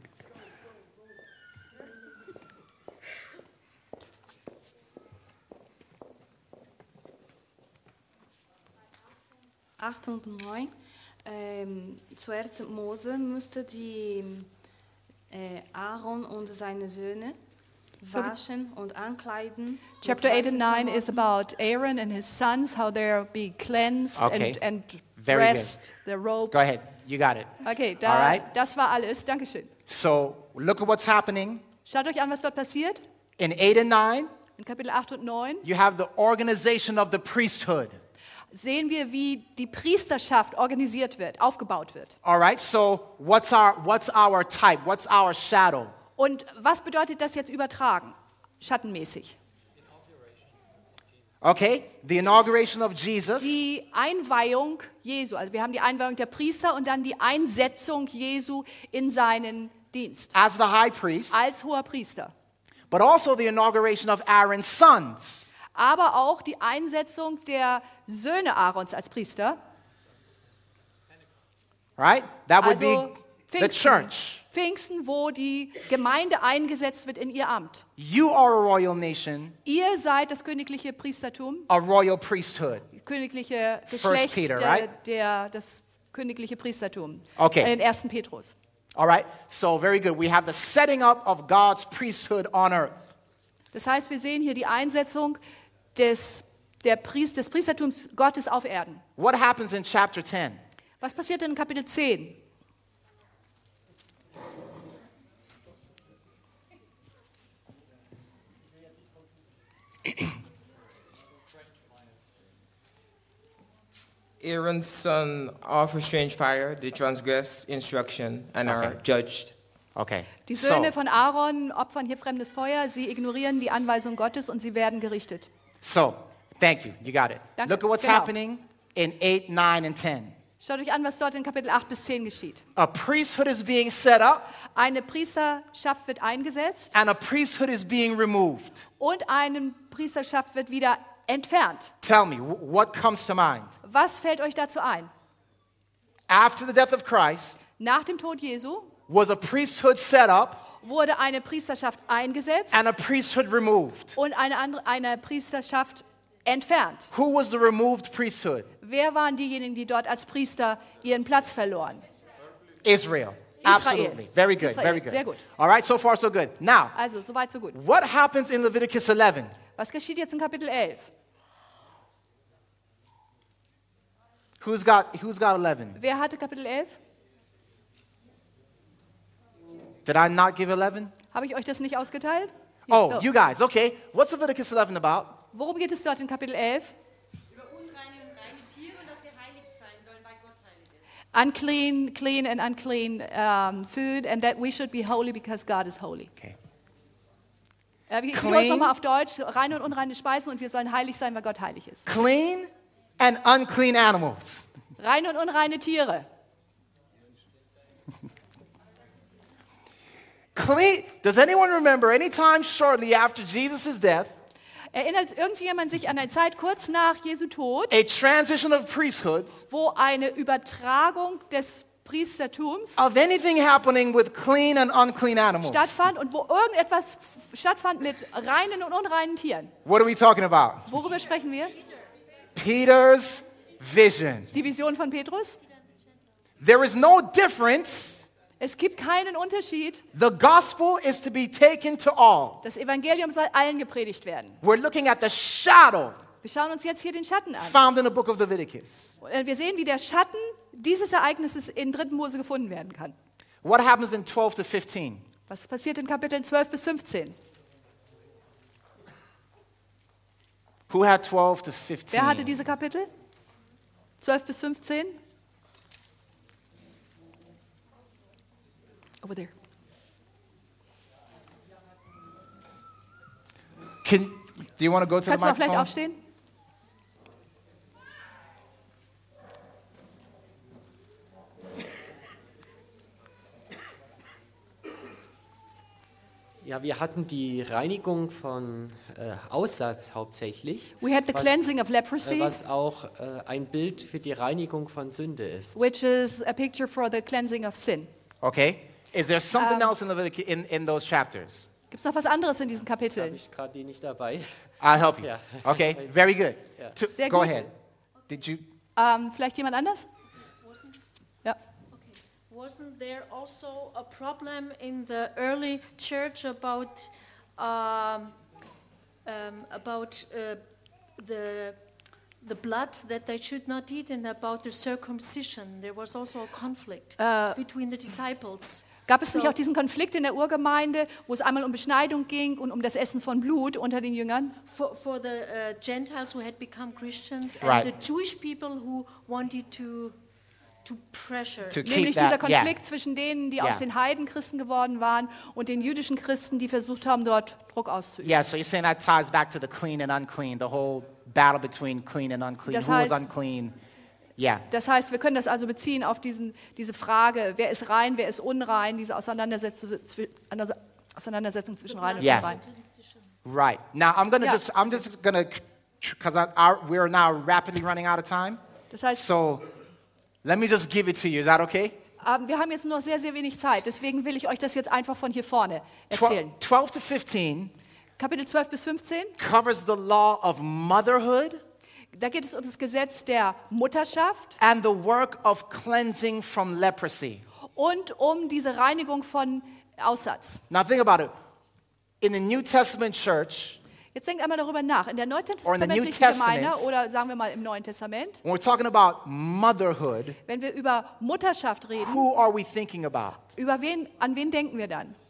acht und neun. Ähm, zuerst Mose musste die äh, Aaron und seine Söhne waschen und ankleiden. Chapter mit eight and weißen nine is Klamotten. about Aaron and his sons, how they're be cleansed Okay. and, and Very good. dressed, their robes. Go ahead. You got it. Okay, da, All right. das war alles. Dankeschön. So look at what's happening. Schaut euch an, was dort passiert. In eight and nine, In Kapitel acht und neun you have the organization of the priesthood. sehen wir, wie die Priesterschaft organisiert wird, aufgebaut wird. All right, so what's our, what's our type? What's our shadow? Und was bedeutet das jetzt übertragen, schattenmäßig? Okay, the inauguration of Jesus. Die Einweihung Jesu, also wir haben die Einweihung der Priester und dann die Einsetzung Jesu in seinen Dienst As the high priest, als hoher Priester. but also the inauguration of Aaron's sons. Aber auch die Einsetzung der Söhne Aarons als Priester. Right? That would Also be the Pfingsten, church. Pfingsten, wo die Gemeinde eingesetzt wird in ihr Amt. You are a royal nation, Ihr seid das königliche Priestertum, a royal priesthood. königliche Geschlecht, Peter, der, right? der, das königliche Priestertum. Okay. In den ersten Petrus. All right? So, very good. We have the setting up of God's priesthood on earth. Das heißt, wir sehen hier die Einsetzung des, der Priest, des Priestertums Gottes auf Erden. What happens in chapter ten? Was passiert denn in Kapitel zehn? Aaron's son offer strange fire, they transgress instruction and are Okay. judged. Okay. Die So, Söhne von Aaron opfern hier fremdes Feuer, sie ignorieren die Anweisung Gottes und sie werden gerichtet. so, thank you. You got it. Danke. Look at what's Genau. happening in eight, nine, and ten. Schaut euch an, was dort in Kapitel acht bis zehn geschieht. A priesthood is being set up, Eine Priesterschaft wird eingesetzt and a priesthood is being removed. und eine Priesterschaft wird wieder entfernt. Tell me, wh- what comes to mind? Was fällt euch dazu ein? After the death of Christ, Nach dem Tod Jesu was a priesthood set up wurde eine Priesterschaft eingesetzt and a priesthood removed. und eine, andere, eine Priesterschaft entfernt. Who was the removed priesthood? Wer waren diejenigen, die dort als Priester ihren Platz verloren? Israel. Israel. Absolutely. Very good, Israel. very good. Sehr gut. All right, so far so good. Now, Also, soweit, so gut. what happens in Leviticus eleven? Was geschieht jetzt in Kapitel elf? Who's got, who's got eleven? Wer hatte Kapitel elf? Did I not give eleven? Habe ich euch das nicht ausgeteilt? Oh, Doch. you guys, okay. What's Leviticus eleven about? Worum geht es dort in Kapitel elf? Über unreine und reine Tiere und dass wir heilig sein sollen, weil Gott heilig ist. Unclean, clean and unclean um, food, and that we should be holy because God is holy. Okay. Äh, wir Clean. wir nochmal auf Deutsch, reine und unreine Speisen und wir sollen heilig sein, weil Gott heilig ist. Clean and unclean animals. Reine und unreine Tiere. Clean. Does anyone remember any time shortly after Jesus' death, Erinnert irgendjemand sich an eine Zeit kurz nach Jesu Tod, a transition of priesthoods, wo eine Übertragung des Priestertums of anything happening with clean and unclean animals? stattfand und wo irgendetwas f- stattfand mit reinen und unreinen Tieren? What are we talking about? Worüber sprechen wir? Peter's vision. Die Vision von Petrus? There is no difference. Es gibt keinen Unterschied. The gospel is to be taken to all. Das Evangelium soll allen gepredigt werden. We're looking at the shadow Wir schauen uns jetzt hier den Schatten an. found in the book of Leviticus. Und wir sehen, wie der Schatten dieses Ereignisses in dritten Mose gefunden werden kann. What happens in twelve to fifteen? Was passiert in Kapiteln zwölf bis fünfzehn? Who had twelve to fifteen? Wer hatte diese Kapitel? zwölf bis fünfzehn? Over there. Can, do you want to go to the Kannst du noch gleich microphone? aufstehen? Ja, wir hatten die Reinigung von äh, Aussatz hauptsächlich, We had the was, cleansing of äh, leprosy, was auch äh, ein Bild für die Reinigung von Sünde ist. which is a picture for the cleansing of sin. Okay. Is there something Um, else in Leviticus in, in those chapters? Gibt es noch was anderes in diesen Da habe Kapiteln? ich gerade die nicht dabei. I'll help you. Yeah. Okay. Very good. Yeah. To- Sehr go gut. ahead. Did you? Ähm, vielleicht jemand anders? Ja. Wasn't there also a problem in the early church about um, um, about uh, the the blood that they should not eat and about the circumcision? There was also a conflict between the disciples. Gab es nicht So- auch diesen Konflikt in der Urgemeinde, wo es einmal um Beschneidung ging und um das Essen von Blut unter den Jüngern? For, for the uh, Gentiles who had become Christians and Right. the Jewish people who wanted to to pressure. To keep Nämlich dieser that? Yeah. Konflikt zwischen denen, die Yeah. aus den Heiden Christen geworden waren und den jüdischen Christen, die versucht haben, dort Druck auszuüben. Yeah. So you're saying that ties back to the clean and unclean, the whole battle between clean and unclean. Das Who was heißt- unclean? Yeah. Das heißt, wir können das also beziehen auf diesen, diese Frage, wer ist rein, wer ist unrein, diese Auseinandersetzung, zwi- Auseinandersetzung zwischen rein und Yeah. unrein. Right. Now I'm gonna Yeah. just I'm just gonna because we're now rapidly running out of time. Das heißt, So let me just give it to you. Is that okay? ähm, wir haben jetzt nur sehr, sehr wenig Zeit, deswegen will ich euch das jetzt einfach von hier vorne erzählen. Twelve, twelve to fifteen Kapitel zwölf bis fünfzehn, covers the law of motherhood da geht es um das Gesetz der Mutterschaft and the work of cleansing from leprosy. und um diese Reinigung von Aussatz. Now think about it. In the New Testament church, Jetzt denkt einmal darüber nach. In der Or in the New neutestamentlichen Testament. Gemeinde oder sagen wir mal im Neuen Testament, when we're talking about motherhood, wenn wir über Mutterschaft reden, who are we thinking about? über wen, an wen denken wir dann?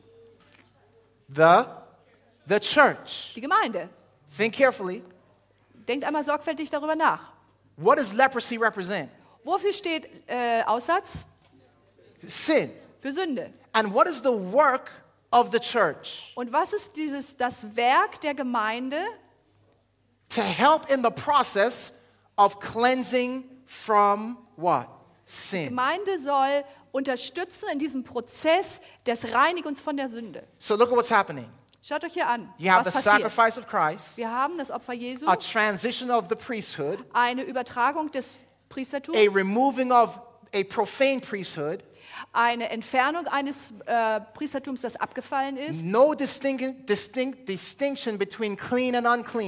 The the church. Die Gemeinde. Think carefully. Denkt einmal sorgfältig darüber nach. What does leprosy represent? Wofür steht äh, Aussatz? Sin. Für Sünde. And what is the work of the church? Und was ist dieses, das Werk der Gemeinde, To help in the process of cleansing from what? die Sin. Gemeinde soll unterstützen in diesem Prozess des Reinigens von der Sünde. So look at what's happening. Schaut euch hier an, You have was the passiert. sacrifice of Christ, Wir haben das Opfer Jesu, a transition of the priesthood, eine Übertragung des Priestertums, a removing of a profane priesthood, eine Entfernung eines äh, Priestertums, das abgefallen ist, no distinct, distinct, distinction between clean and unclean,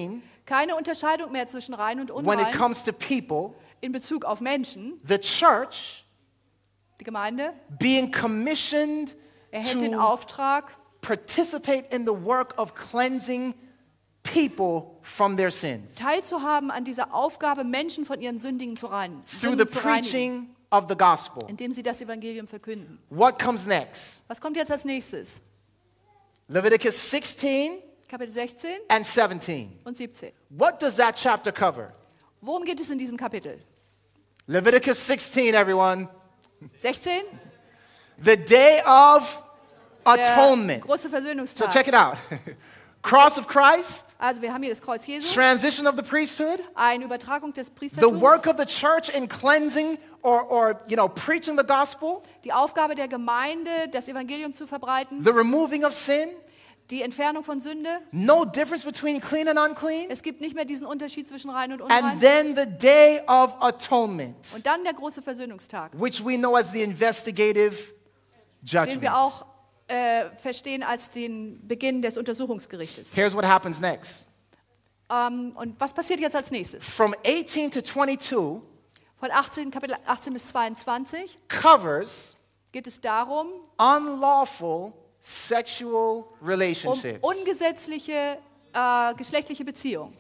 Keine Unterscheidung mehr zwischen rein und when it unrein comes to people, in Bezug auf Menschen. the church Die Gemeinde being commissioned erhält den to Auftrag, participate in the work of cleansing people from their sins teilzuhaben an dieser Aufgabe, Menschen von ihren Sündigen zu reinigen, through the Sünden zu reinigen, preaching of the gospel. indem sie das Evangelium verkünden. What comes next? Was kommt jetzt als nächstes? Leviticus sixteen Kapitel sechzehn and seventeen. und siebzehn. What does that chapter cover? Worum geht es in diesem Kapitel? Leviticus sixteen, everyone. sechzehn, The day of der atonement. große So Versöhnungstag. check it out. Cross of Christ, Also wir haben hier das Kreuz Jesu, transition of the priesthood, eine Übertragung des the Priestertums, work of the church in cleansing or, or you know, preaching the gospel, die Aufgabe der Gemeinde, das Evangelium zu verbreiten, the removing of sin, die Entfernung von Sünde. no difference between clean and unclean, Es gibt nicht mehr diesen Unterschied zwischen rein und and unrein. then the day of atonement, Und dann der große Versöhnungstag, which we know as the investigative den judgment. wir auch äh, verstehen als den Beginn des Untersuchungsgerichtes. Here's what happens next. Ähm, und was passiert jetzt als nächstes? From eighteen to twenty-two Von achtzehn, Kapitel achtzehn bis zweiundzwanzig covers geht es darum, unlawful sexual um relationships. ungesetzliche äh, geschlechtliche Beziehungen.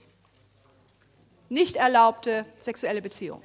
Nicht erlaubte sexuelle Beziehungen.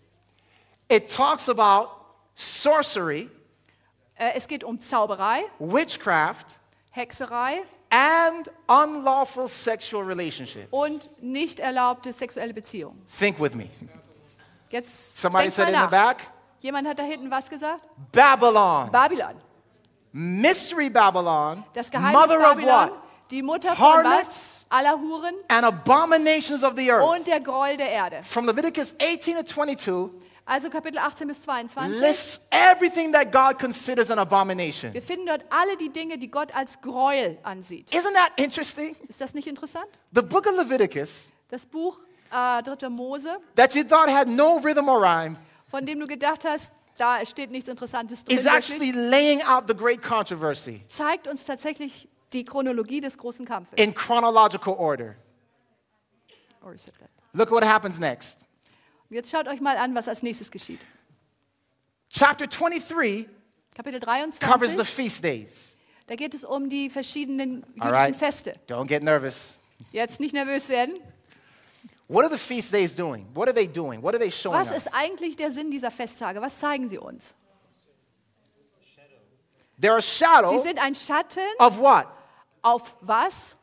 It talks about sorcery, Äh, es geht um Zauberei, witchcraft, Hexerei and unlawful sexual relationships. und nicht erlaubte sexuelle Beziehungen. Think with me. Jetzt Somebody denkt mal said in the nach. back, Jemand hat da hinten was gesagt? Babylon, Babylon. mystery Babylon, Das Geheimnis mother of Babylon, what? die Mutter von Harlots was? Aller Huren and abominations of the earth. und der Gräuel der Erde. From Leviticus eighteen to twenty-two, Also Kapitel achtzehn bis zweiundzwanzig. lists everything that God considers an abomination. Wir finden dort alle die Dinge, die Gott als Gräuel ansieht. Isn't that interesting? Ist das nicht interessant? The book of Leviticus, Das Buch äh, dritter Mose, that you thought had no rhythm or rhyme, von dem du gedacht hast, da steht nichts Interessantes drin, is actually wirklich, laying out the great controversy zeigt uns tatsächlich die Chronologie des großen Kampfes. in chronological order. Or is it that? Look what happens next. Jetzt schaut euch mal an, was als nächstes geschieht. Chapter twenty-three Kapitel covers the dreiundzwanzig, feast days. da geht es um die verschiedenen All jüdischen right? Feste. Don't get nervous. Jetzt nicht nervös werden. What are the feast days doing? What are they doing? What are they showing Was us? ist eigentlich der Sinn dieser Festtage? Was zeigen sie uns? They're a Sie shadow sind ein Schatten of what? auf was?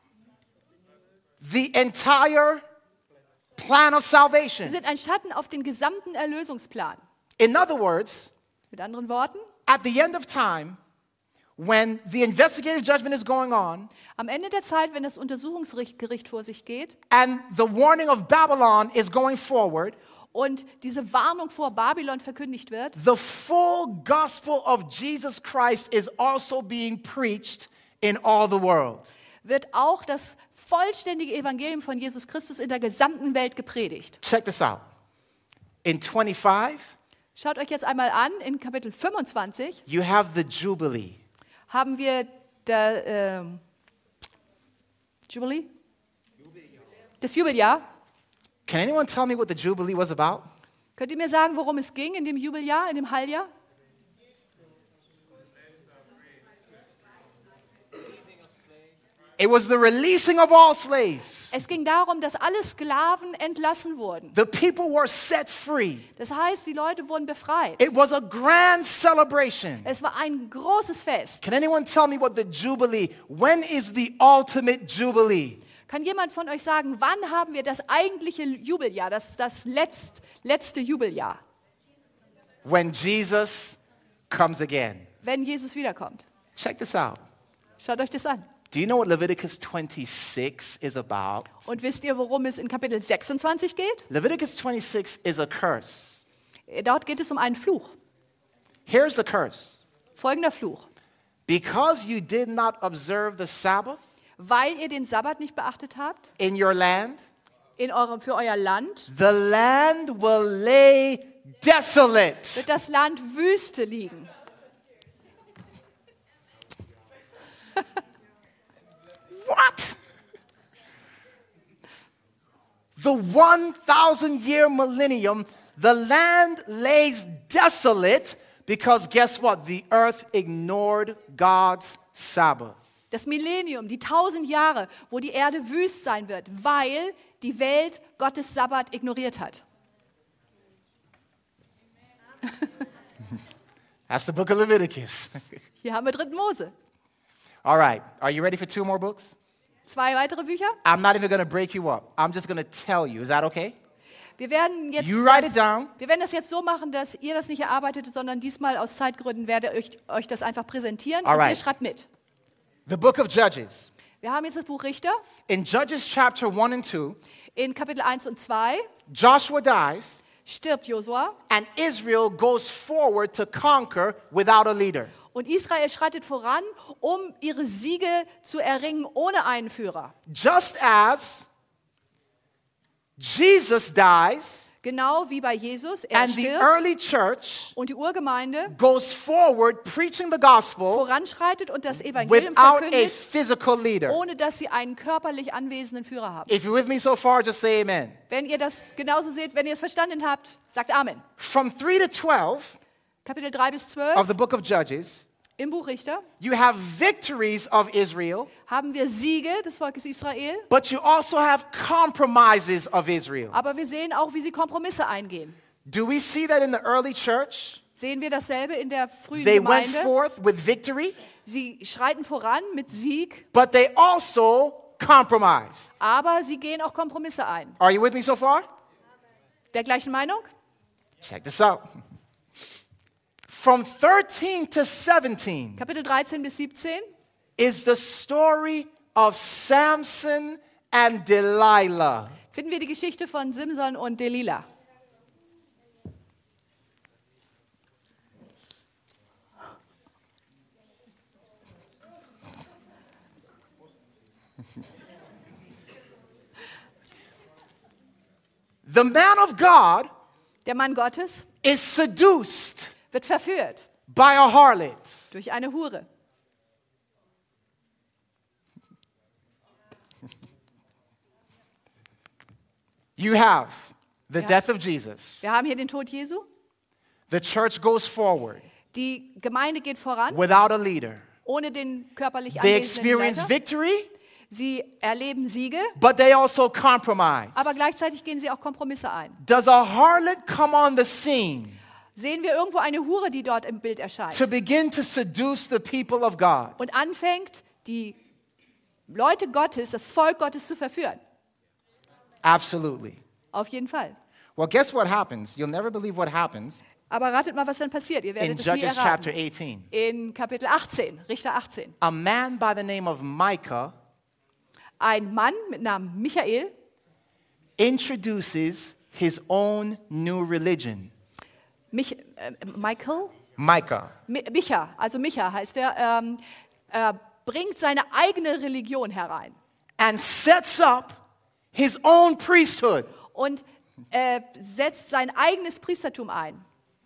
The entire plan of Sie salvation. sind ein Schatten auf den gesamten Erlösungsplan. In other words, Mit anderen Worten, at the end of time, when the investigative judgment is going on, am Ende der Zeit, wenn das Untersuchungsgericht vor sich geht and the warning of Babylon is going forward, und diese Warnung vor Babylon verkündigt wird, the full gospel of Jesus Christ is also being preached in all the world. wird auch das vollständige Evangelium von Jesus Christus in der gesamten Welt gepredigt. Check this out. In twenty-five, Schaut euch jetzt einmal an, in Kapitel fünfundzwanzig you have the Jubilee. haben wir der ähm, Jubilee? Das Jubeljahr. Can anyone tell me what the Jubilee was about? Könnt ihr mir sagen, worum es ging in dem Jubeljahr, in dem Heiljahr? It was the releasing of all slaves. Es ging darum, dass alle Sklaven entlassen wurden. The people were set free. Das heißt, die Leute wurden befreit. It was a grand celebration. Es war ein großes Fest. Can anyone tell me what the Jubilee, when is the ultimate Jubilee? Kann jemand von euch sagen, wann haben wir das eigentliche Jubeljahr, das, das letzt, letzte Jubeljahr, When Jesus comes again. wenn Jesus wiederkommt? Check this out. Schaut euch das an. Do you know what Leviticus twenty-six is about? Und wisst ihr, worum es in Kapitel sechsundzwanzig geht? Leviticus twenty-six is a curse. Dort geht es um einen Fluch. Here's the curse. Folgender Fluch. Because you did not observe the Sabbath Weil ihr den Sabbat nicht beachtet habt, in your land, in eurem, für euer Land, the land will lay desolate. wird das Land Wüste liegen. What? the one thousand year millennium, the land lays desolate because guess what? The earth ignored God's Sabbath. Das Millennium, die tausend Jahre, wo die Erde wüst sein wird, weil die Welt Gottes Sabbat ignoriert hat. That's the book of Leviticus. Hier haben wir dritten Mose. All right, are you ready for two more books? Zwei weitere Bücher. I'm not even going to break you up. I'm just going to tell you. Is that okay? Wir werden, jetzt You write das, it down. wir werden das jetzt so machen, dass ihr das nicht erarbeitet, sondern diesmal aus Zeitgründen werde ich euch das einfach präsentieren All und right. ihr schreibt mit. The book of Judges. Wir haben jetzt das Buch Richter In Judges chapter one and two, in Kapitel eins und zwei. Joshua dies, Stirbt Josua and Israel goes forward to conquer without a leader. und Israel schreitet voran, um ihre Siege zu erringen ohne einen Führer. Just as Jesus dies, Genau wie bei Jesus, er and the stirbt early church und die Urgemeinde goes forward preaching the gospel voranschreitet und das Evangelium without a verkündet, physical leader. ohne dass sie einen körperlich anwesenden Führer haben. If you're with me so far, just say amen. Wenn ihr das genauso seht, wenn ihr es verstanden habt, sagt Amen. From three to twelve Kapitel drei bis zwölf of the book of Judges, im Buch Richter you have victories of Israel, haben wir Siege des Volkes Israel, but you also have compromises of Israel. aber wir sehen auch, wie sie Kompromisse eingehen. Do we see that in the early church? Sehen wir dasselbe in der frühen They went Gemeinde? forth with victory, Sie schreiten voran mit Sieg, but they also compromised. aber sie gehen auch Kompromisse ein. Are you with me so far? Der gleichen Meinung? Check this out. From thirteen to seventeen Kapitel dreizehn bis siebzehn is the story of Samson and Delilah. finden wir die Geschichte von Simson und Delilah. The man of God Der Mann Gottes is seduced wird verführt by a harlot. durch eine Hure. You have the Ja. death of Jesus. Wir haben hier den Tod Jesu. The church goes forward Die Gemeinde geht voran, without a leader. ohne den körperlich They anwesenden experience Leiter. victory, Sie erleben Siege, but they also compromise. aber gleichzeitig gehen sie auch Kompromisse ein. Does a harlot come on the scene Sehen wir irgendwo eine Hure, die dort im Bild erscheint to begin to seduce the people of God? und anfängt, die Leute Gottes, das Volk Gottes zu verführen? Absolutely. Auf jeden Fall. Well, guess what happens? You'll never believe what happens Aber ratet mal, was dann passiert. Ihr in werdet es nie Judges chapter erraten. eighteen. In Kapitel achtzehn, Richter achtzehn. A man by the name of Micah Ein Mann mit Namen Michael introduces his own new religion. Mich, äh, Michael? Micah. Mi- Micha, also Micha heißt er, ähm, äh, bringt seine eigene Religion herein And sets up his own priesthood. und äh, setzt sein eigenes Priestertum ein.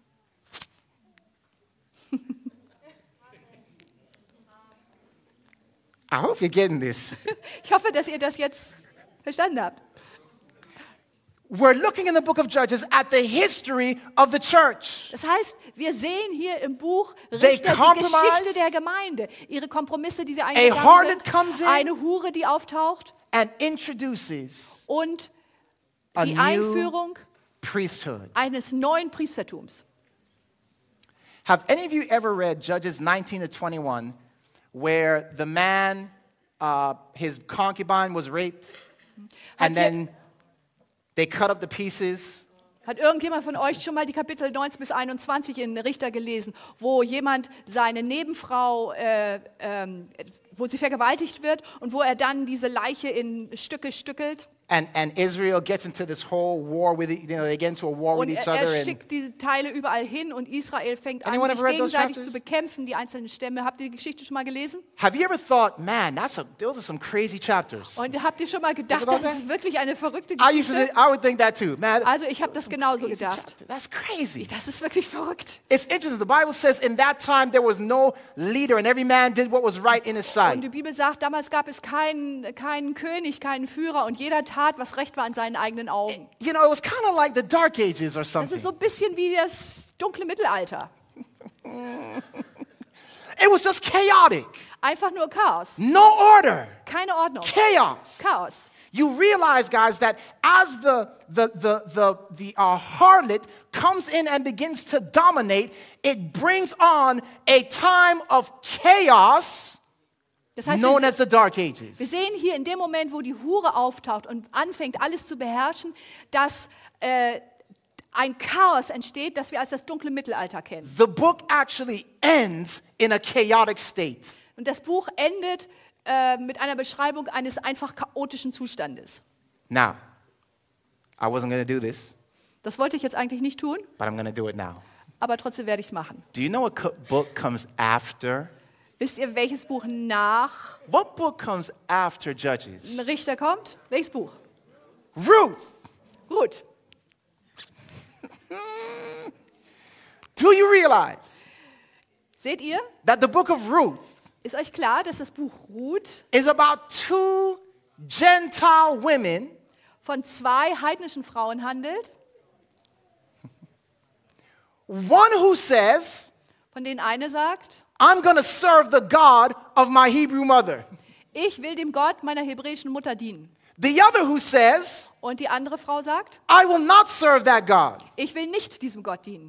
I hope you're getting this. Ich hoffe, dass ihr das jetzt verstanden habt. We're looking in the book of Judges at the history of the church. Das heißt, wir sehen hier im Buch They Richter die compromise. Geschichte der Gemeinde, ihre Kompromisse, die sie eingegangen harlot sind, comes in. eine Hure, die auftaucht And introduces und a die new Einführung priesthood. eines neuen Priestertums. Have any of you ever read Judges nineteen to twenty-one, where the man, uh, his concubine was raped, and Hat ihr- then they cut up the pieces, Hat irgendjemand von euch schon mal die Kapitel neunzehn bis einundzwanzig in Richter gelesen, wo jemand seine Nebenfrau, äh, ähm, wo sie vergewaltigt wird und wo er dann diese Leiche in Stücke stückelt? and, and Israel gets into this whole war with, e- you know, they get into a war with Und each er, other. er And schickt diese Teile überall hin und Israel fängt an, Anyone sich ever read those gegenseitig chapters? zu bekämpfen, die einzelnen Stämme. Habt ihr die Geschichte schon mal gelesen? have you ever thought, man, that's a, those are some crazy chapters? Und habt ihr schon mal gedacht, Ever thought das that? ist wirklich eine verrückte I used to, Geschichte? I would think that too, man. Also ich habe das genauso crazy gedacht. chapter. That's crazy. Das ist wirklich verrückt. It's interesting. The Bible says in that time there was no leader, and every man did what was right in his Und sight. die Bibel sagt, damals gab es keinen, keinen König, keinen Führer und jeder tat tat, was recht war in seinen eigenen Augen. You know, it was kind of like the Dark Ages or Das something. ist so ein bisschen wie das dunkle Mittelalter. It was just chaotic. Einfach nur Chaos. No order. Keine Ordnung. Chaos. Chaos. You realize, guys, that as the, the, the, the, the uh, harlot comes in and begins to dominate, it brings on a time of chaos Das heißt, known wir, as the Dark wir Ages. sehen hier in dem Moment, wo die Hure auftaucht und anfängt, alles zu beherrschen, dass äh, ein Chaos entsteht, das wir als das dunkle Mittelalter kennen. The book actually ends in a chaotic state. Und das Buch endet äh, mit einer Beschreibung eines einfach chaotischen Zustandes. Now, I wasn't going to do this, Das wollte ich jetzt eigentlich nicht tun, but I'm going to do it now. aber trotzdem werde ich es machen. Do you know what co- book comes after? Wisst ihr, welches Buch nach What book comes after Judges? ein Richter kommt? Welches Buch? Ruth. Gut. Do you realize Seht ihr? that the book of Ruth Ist euch klar, dass das Buch Ruth is about two Gentile women von zwei heidnischen Frauen handelt, one who says, von denen eine sagt, I'm going to serve the God of my Hebrew mother. ich will dem Gott meiner hebräischen Mutter dienen. The other who says, Und die andere Frau sagt, I will not serve that God. ich will nicht diesem Gott dienen.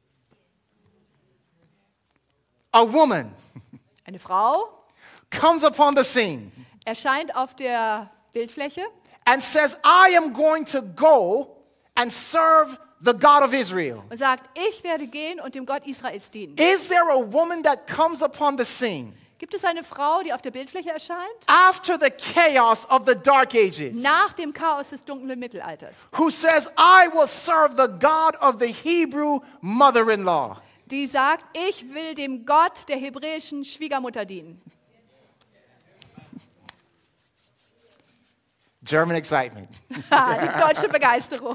A woman Eine Frau comes upon the scene erscheint auf der Bildfläche and says, I am going to go and serve the God of Israel. und sagt, ich werde gehen und dem Gott Israels dienen. Is there a woman that comes upon the scene Gibt es eine Frau, die auf der Bildfläche erscheint? after the chaos of the Dark Ages Nach dem Chaos des dunklen Mittelalters. who says, I will serve the God of the Hebrew mother-in-law? Die sagt, ich will dem Gott der hebräischen Schwiegermutter dienen. German excitement. Die deutsche Begeisterung.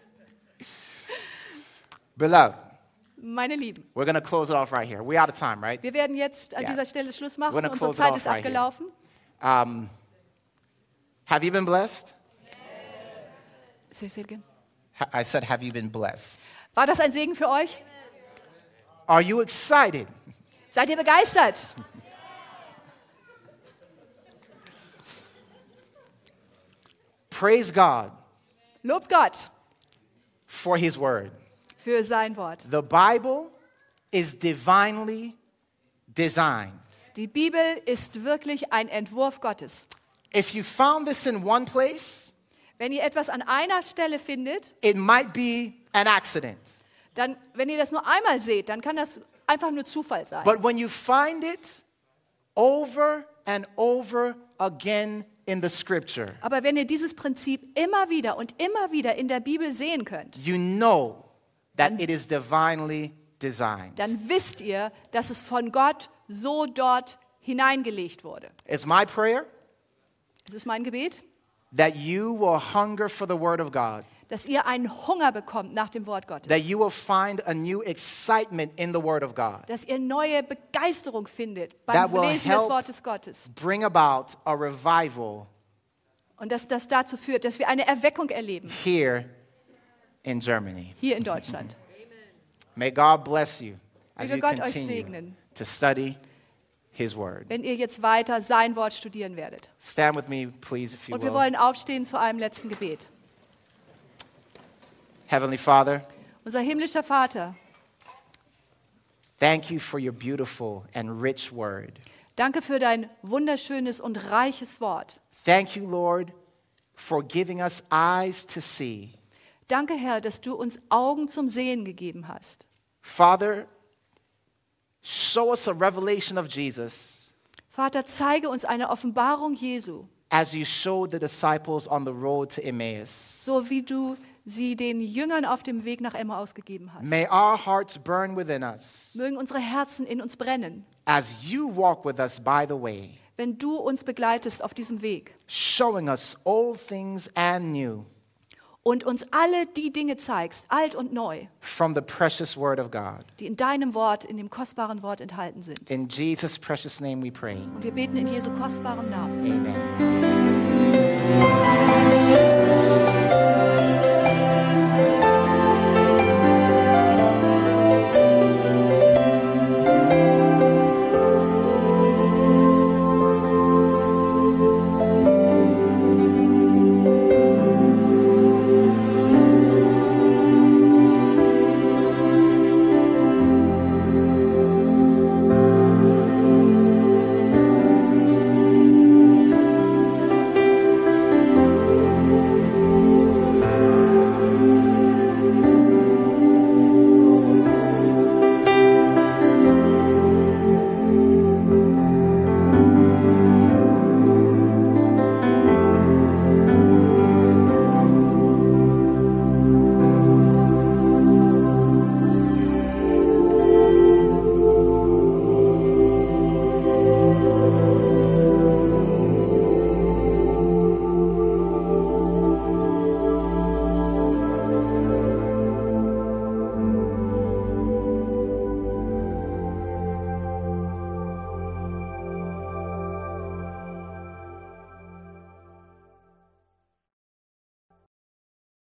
Beloved, Meine Lieben, we're going to close it off right here. We're out of time, right? wir werden jetzt an Ja. dieser Stelle Schluss We're machen. gonna Unsere close it Zeit off ist right here. abgelaufen. Um, have you been blessed? Say it again. Ha- I said, have you been blessed? War das ein Segen für euch? Are you excited? Seid ihr begeistert? Praise God Lobt Gott for his word. für sein Wort. The Bible is divinely designed. Die Bibel ist wirklich ein Entwurf Gottes. If you found this in one place, Wenn ihr etwas an einer Stelle findet, it might be an accident. dann, wenn ihr das nur einmal seht, dann kann das einfach nur Zufall sein. But when you find it over and over again in the scripture, Aber wenn ihr dieses Prinzip immer wieder und immer wieder in der Bibel sehen könnt, you know that it is divinely designed. dann wisst ihr, dass es von Gott so dort hineingelegt wurde. It's my prayer Es ist mein Gebet, that you will hunger for the word of God, dass ihr einen Hunger bekommt nach dem Wort Gottes. that you will find a new excitement in the word of God, Dass ihr neue Begeisterung findet That beim will Lesen des help- Wortes Gottes. bring about a revival Und dass das dazu führt, dass wir eine Erweckung erleben, here in Germany. hier in Deutschland. May God bless you as Möge you Gott euch continue segnen, to study his word. wenn ihr jetzt weiter sein Wort studieren werdet. Stand with me, please, if you Und wir will. wollen aufstehen zu einem letzten Gebet. Heavenly Father, Unser himmlischer Vater, thank you for your beautiful and rich word. danke für dein wunderschönes und reiches Wort. Thank you, Lord, for giving us eyes to see. Danke, Herr, dass du uns Augen zum Sehen gegeben hast. Father, show us a revelation of Jesus Vater, zeige uns eine Offenbarung Jesu, as you showed the disciples on the road to Emmaus. so wie du sie den Jüngern auf dem Weg nach Emmaus gegeben hast. May our hearts burn within us Mögen unsere Herzen in uns brennen, as you walk with us by the way, wenn du uns begleitest auf diesem Weg showing us old things and new und uns alle die Dinge zeigst, alt und neu, from the precious word of God. die in deinem Wort, in dem kostbaren Wort enthalten sind. In Jesus' precious name we pray. Und wir beten in Jesu kostbarem Namen. Amen.